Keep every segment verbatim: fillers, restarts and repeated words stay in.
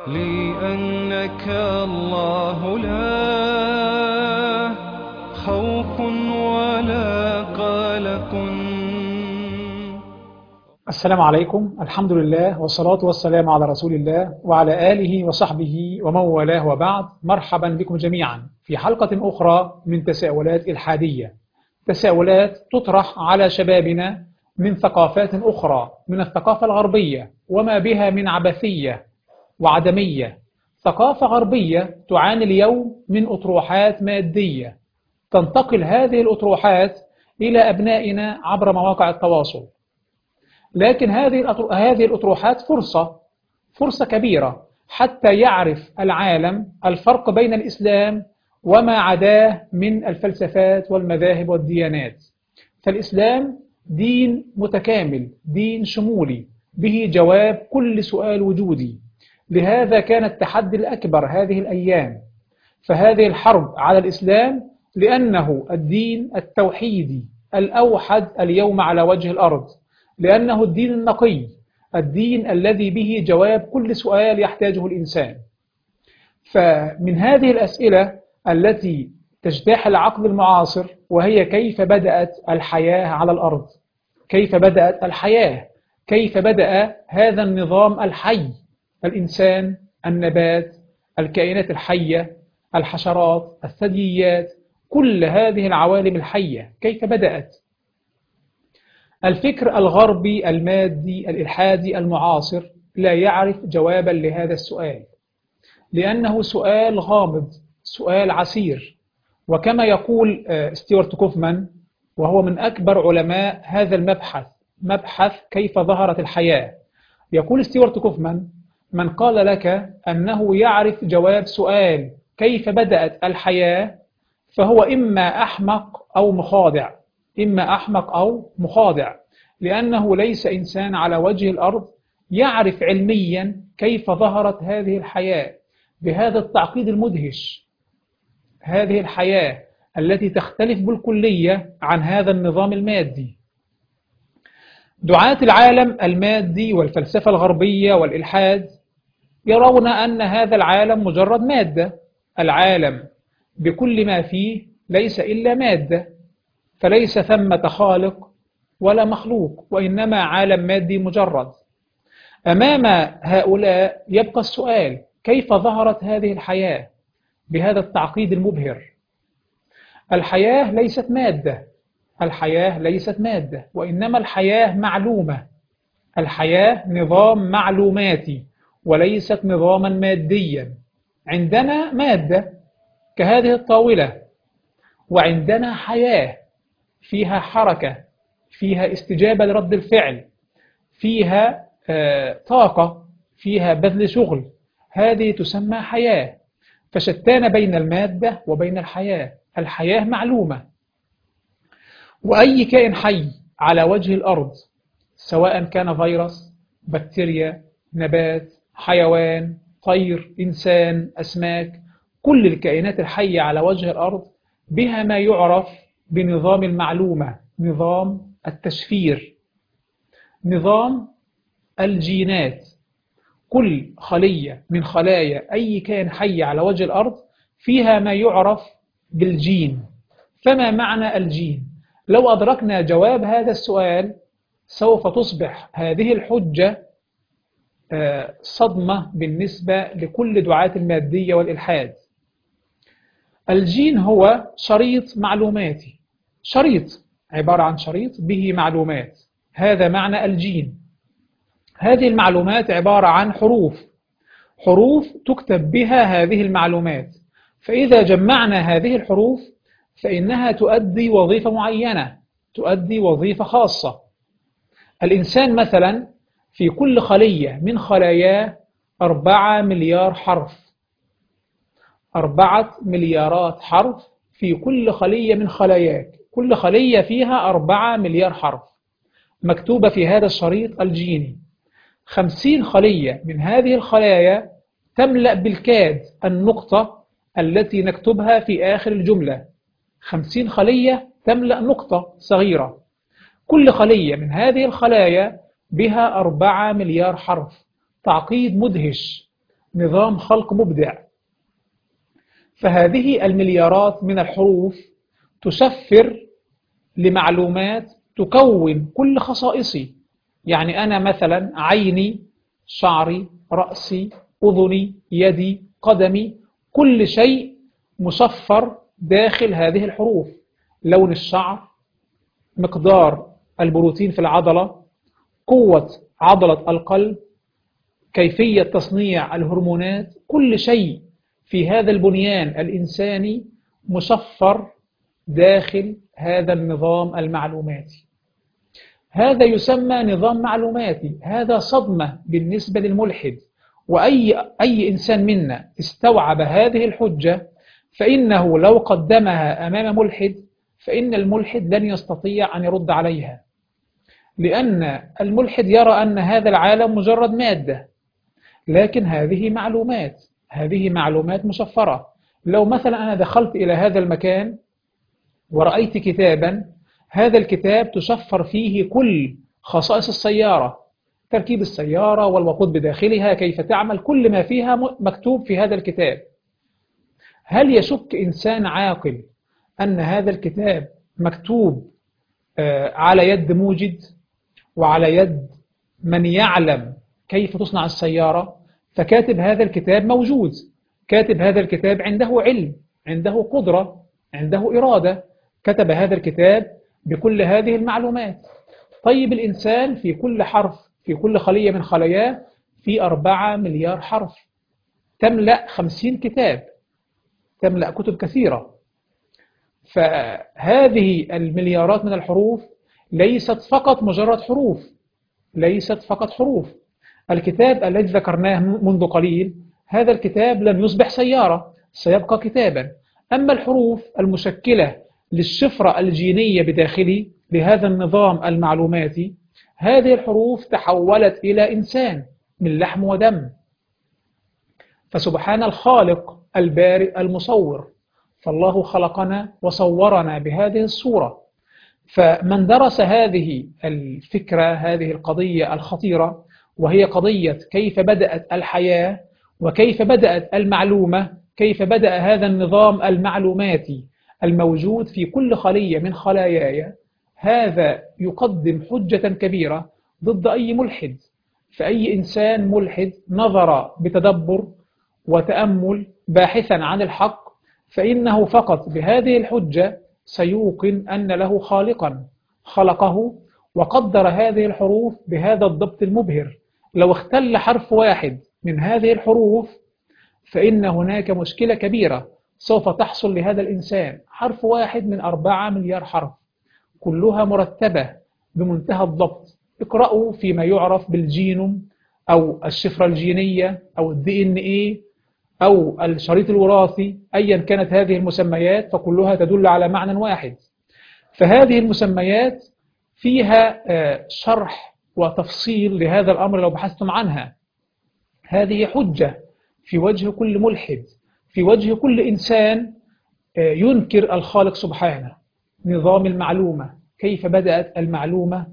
لأنك الله لا خوف ولا قلق. السلام عليكم. الحمد لله والصلاة والسلام على رسول الله وعلى آله وصحبه ومن والاه، وبعد. مرحبا بكم جميعا في حلقة أخرى من تساؤلات إلحادية، تساؤلات تطرح على شبابنا من ثقافات أخرى، من الثقافة الغربية وما بها من عبثية وعدمية. ثقافة غربية تعاني اليوم من أطروحات مادية، تنتقل هذه الأطروحات إلى أبنائنا عبر مواقع التواصل. لكن هذه هذه الأطروحات فرصة فرصة كبيرة حتى يعرف العالم الفرق بين الإسلام وما عداه من الفلسفات والمذاهب والديانات. فالإسلام دين متكامل، دين شمولي، به جواب كل سؤال وجودي. لهذا كان التحدي الأكبر هذه الأيام، فهذه الحرب على الإسلام، لأنه الدين التوحيدي الأوحد اليوم على وجه الأرض، لأنه الدين النقي، الدين الذي به جواب كل سؤال يحتاجه الإنسان. فمن هذه الأسئلة التي تجتاح العقل المعاصر، وهي كيف بدأت الحياة على الأرض؟ كيف بدأت الحياة؟ كيف بدأ هذا النظام الحي؟ الإنسان، النبات، الكائنات الحية، الحشرات، الثدييات، كل هذه العوالم الحية كيف بدأت؟ الفكر الغربي المادي الإلحادي المعاصر لا يعرف جوابا لهذا السؤال، لأنه سؤال غامض، سؤال عسير. وكما يقول ستيوارت كوفمان، وهو من أكبر علماء هذا المبحث، مبحث كيف ظهرت الحياة، يقول ستيوارت كوفمان: من قال لك أنه يعرف جواب سؤال كيف بدأت الحياة فهو إما أحمق أو مخادع، إما أحمق أو مخادع، لأنه ليس إنسان على وجه الأرض يعرف علميا كيف ظهرت هذه الحياة بهذا التعقيد المدهش، هذه الحياة التي تختلف بالكلية عن هذا النظام المادي. دعاة العالم المادي والفلسفة الغربية والإلحاد يرون أن هذا العالم مجرد مادة، العالم بكل ما فيه ليس إلا مادة، فليس ثمة خالق ولا مخلوق، وإنما عالم مادي مجرد. أمام هؤلاء يبقى السؤال: كيف ظهرت هذه الحياة بهذا التعقيد المبهر؟ الحياة ليست مادة، الحياة ليست مادة، وإنما الحياة معلومة. الحياة نظام معلوماتي وليست نظاما ماديا. عندنا مادة كهذه الطاولة، وعندنا حياة فيها حركة، فيها استجابة لرد الفعل، فيها آه طاقة، فيها بذل شغل، هذه تسمى حياة. فشتان بين المادة وبين الحياة. الحياة معلومة، وأي كائن حي على وجه الأرض، سواء كان فيروس، بكتيريا، نبات، حيوان، طير، إنسان، أسماك، كل الكائنات الحية على وجه الأرض بها ما يعرف بنظام المعلومة، نظام التشفير، نظام الجينات. كل خلية من خلايا أي كائن حي على وجه الأرض فيها ما يعرف بالجين. فما معنى الجين؟ لو أدركنا جواب هذا السؤال سوف تصبح هذه الحجة صدمة بالنسبة لكل دعاة المادية والإلحاد. الجين هو شريط معلوماتي، شريط عبارة عن شريط به معلومات، هذا معنى الجين. هذه المعلومات عبارة عن حروف، حروف تكتب بها هذه المعلومات. فإذا جمعنا هذه الحروف فإنها تؤدي وظيفة معينة، تؤدي وظيفة خاصة. الإنسان مثلا في كل خلية من خلاياه أربعة مليار حرف، أربعة مليارات حرف في كل خلية من خلاياك، كل خلية فيها أربعة مليار حرف مكتوبة في هذا الشريط الجيني. خمسين خلية من هذه الخلايا تملأ بالكاد النقطة التي نكتبها في آخر الجملة. خمسين خلية تملأ نقطة صغيرة، كل خلية من هذه الخلايا بها أربعة مليار حرف. تعقيد مدهش. نظام خلق مبدع. فهذه المليارات من الحروف تسفر لمعلومات تكون كل خصائصي. يعني أنا مثلا عيني، شعري، رأسي، أذني، يدي، قدمي، كل شيء مصفر داخل هذه الحروف. لون الشعر، مقدار البروتين في العضلة، قوة عضلة القلب، كيفية تصنيع الهرمونات، كل شيء في هذا البنيان الإنساني مصفر داخل هذا النظام المعلوماتي. هذا يسمى نظام معلوماتي. هذا صدمة بالنسبة للملحد، وأي أي إنسان منا استوعب هذه الحجة فإنه لو قدمها أمام ملحد فإن الملحد لن يستطيع أن يرد عليها، لأن الملحد يرى أن هذا العالم مجرد مادة، لكن هذه معلومات، هذه معلومات مشفرة. لو مثلا أنا دخلت إلى هذا المكان ورأيت كتابا، هذا الكتاب تشفر فيه كل خصائص السيارة، تركيب السيارة والوقود بداخلها، كيف تعمل، كل ما فيها مكتوب في هذا الكتاب. هل يشك إنسان عاقل أن هذا الكتاب مكتوب على يد موجد وعلى يد من يعلم كيف تصنع السيارة؟ فكاتب هذا الكتاب موجود، كاتب هذا الكتاب عنده علم، عنده قدرة، عنده إرادة، كتب هذا الكتاب بكل هذه المعلومات. طيب الإنسان في كل حرف، في كل خلية من خلاياه في أربعة مليار حرف، تملأ خمسين كتاب، تملأ كتب كثيرة. فهذه المليارات من الحروف ليست فقط مجرد حروف، ليست فقط حروف. الكتاب الذي ذكرناه منذ قليل، هذا الكتاب لن يصبح سيارة، سيبقى كتابا. أما الحروف المشكلة للشفرة الجينية بداخله لهذا النظام المعلوماتي، هذه الحروف تحولت إلى إنسان من لحم ودم. فسبحان الخالق البارئ المصور، فالله خلقنا وصورنا بهذه الصورة. فمن درس هذه الفكرة، هذه القضية الخطيرة، وهي قضية كيف بدأت الحياة وكيف بدأت المعلومة، كيف بدأ هذا النظام المعلوماتي الموجود في كل خلية من خلاياي، هذا يقدم حجة كبيرة ضد أي ملحد. فأي إنسان ملحد نظر بتدبر وتأمل باحثا عن الحق، فإنه فقط بهذه الحجة سيوقن أن له خالقا خلقه وقدر هذه الحروف بهذا الضبط المبهر. لو اختل حرف واحد من هذه الحروف فإن هناك مشكلة كبيرة سوف تحصل لهذا الإنسان. حرف واحد من أربعة مليار حرف، كلها مرتبة بمنتهى الضبط. اقرأوا فيما يعرف بالجينوم أو الشفرة الجينية أو الدي إن إيه أو الشريط الوراثي، أيا كانت هذه المسميات فكلها تدل على معنى واحد. فهذه المسميات فيها شرح وتفصيل لهذا الأمر لو بحثتم عنها. هذه حجة في وجه كل ملحد، في وجه كل إنسان ينكر الخالق سبحانه. نظام المعلومة، كيف بدأت المعلومة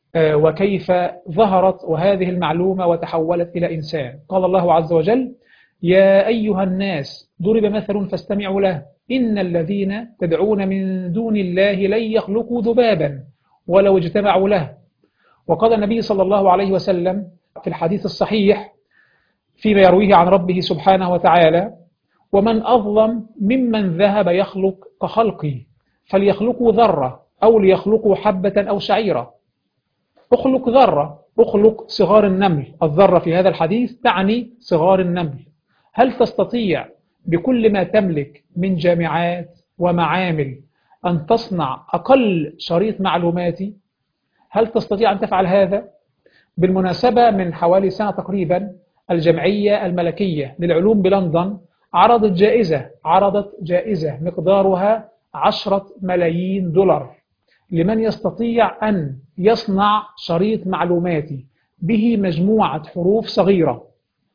وكيف ظهرت وهذه المعلومة وتحولت إلى إنسان. قال الله عز وجل: يا أيها الناس ضرب مثل فاستمعوا له إن الذين تدعون من دون الله لن يخلقوا ذبابا ولو اجتمعوا له. وقال النبي صلى الله عليه وسلم في الحديث الصحيح فيما يرويه عن ربه سبحانه وتعالى: ومن أظلم ممن ذهب يخلق كخلقي فليخلقوا ذرة أو ليخلقوا حبة أو شعيرة. أخلق ذرة، أخلق صغار النمل. الذرة في هذا الحديث تعني صغار النمل. هل تستطيع بكل ما تملك من جامعات ومعامل أن تصنع أقل شريط معلوماتي؟ هل تستطيع أن تفعل هذا؟ بالمناسبة من حوالي سنة تقريبا الجمعية الملكية للعلوم بلندن عرضت جائزة عرضت جائزة مقدارها عشرة ملايين دولار لمن يستطيع أن يصنع شريط معلوماتي به مجموعة حروف صغيرة.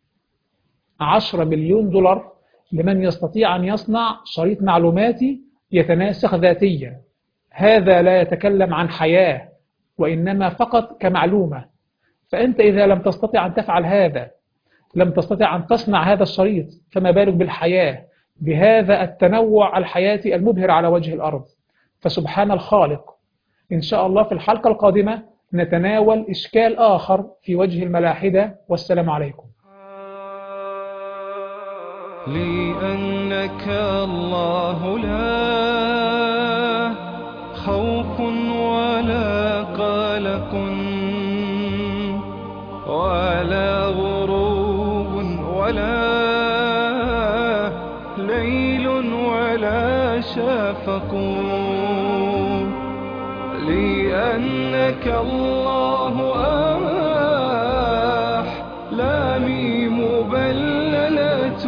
عشرة مليون دولار لمن يستطيع أن يصنع شريط معلوماتي يتناسخ ذاتيا. هذا لا يتكلم عن حياة وإنما فقط كمعلومة. فأنت إذا لم تستطع أن تفعل هذا لم تستطع أن تصنع هذا الشريط، فما بالك بالحياة بهذا التنوع الحياتي المبهر على وجه الأرض. فسبحان الخالق. إن شاء الله في الحلقة القادمة نتناول إشكال آخر في وجه الملاحدة. والسلام عليكم. لأنك الله لا خوف ولا قلق ولا غروب ولا ليل ولا شفق، لأنك الله أحلامي مبللة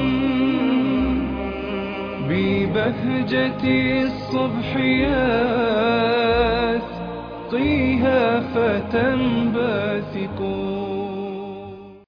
ببهجة الصبح يسقيها فتنبثق.